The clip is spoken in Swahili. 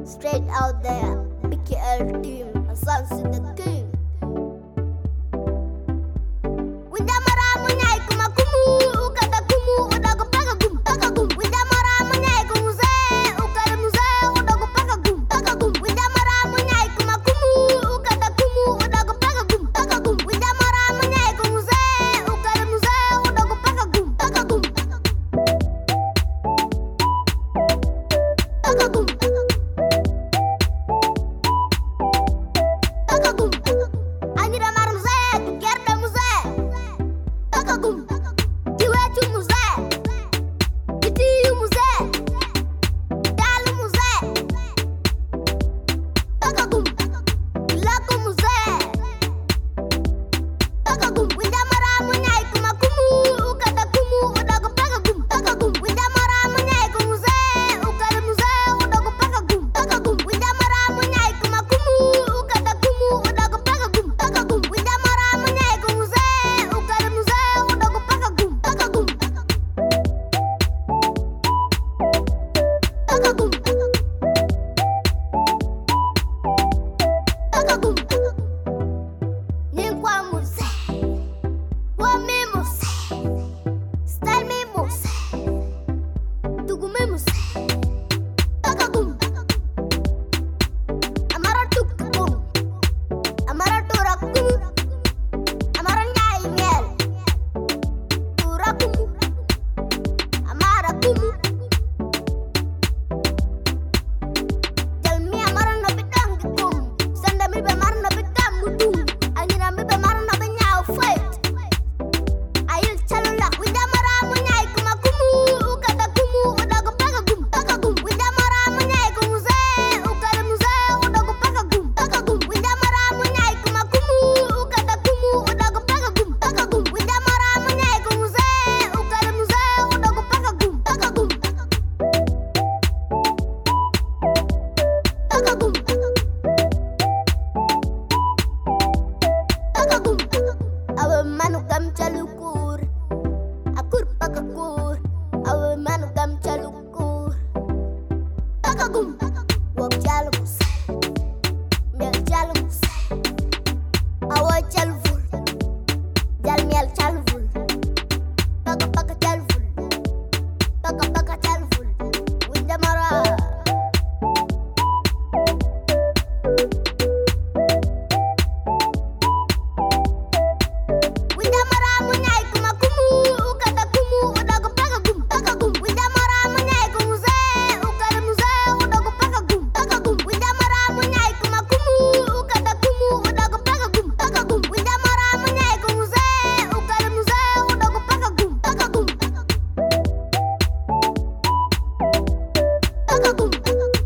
Straight out there, BKL team, Asal the king. Winda mara munyai kuma kumu, ukata kumu, udago paka gum, paka gum. Winda mara munyai kumuze, ukata muze, udago paka gum, paka gum. Winda mara munyai kuma kumu, ukata kumu, udago paka gum, paka gum. Winda mara munyai kumuze, ukata muze, udago paka gum, paka gum. Paka gum. Anira mar musée, gerde musée. Takagum, diwetu musée. Kitiyu musée. Dalu musée. Takagum, ilako musée. Takagum, winda mara munyai kuma kumu, ukada kumu, udago pakagum. Takagum, winda mara munyai kuma musée, ukada musée, udago pakagum. Takagum, winda mara munyai kuma kumu, ukada kumu, udago pakagum. Takagum, winda mara munyai kuma musée, ukada musée, udago pakagum. Takagum, takagum, takagum. Ninkwa musée, wame musée, style me musée, tugume musée. Takagum, amara tukkum, amara turakum, amara nyai miel, turakum, amara kum. Jalmi amara no bidang kum, sanda mi be mar no bidang mudum, anyina mi be mar no be nyaaw fight. Ayil chalula, winda mara munyai kuma kumu, ukada kumu, udago pakagum, pakagum. Winda mara munyai kuma musée, ukada musée, udago pakagum, pakagum. Winda mara munyai kuma kumu, ukada kumu, udago pakagum, pakagum. Winda mara munyai kuma musée, ukada musée, udago pakagum, pakagum. Pakagum, pakagum. Awe manu gam chalukur, akur pakakur. Awe manu gam chalukur, pakagum. Wak chalu musée, miel chalu musée. Awa chalvul, jal miel chalvul. Paka paka chalvul, paka paka chalvul. Winda mara. Winda mara munyai kuma kumu, ukada kumu, udago pakagum, pakagum. Winda mara munyai kuma musée, ukada musée, udago pakagum, pakagum. Winda mara munyai kuma kumu, ukada kumu, udago pakagum, pakagum. Winda mara munyai kuma musée, ukada musée, udago pakagum, pakagum. Pakagum.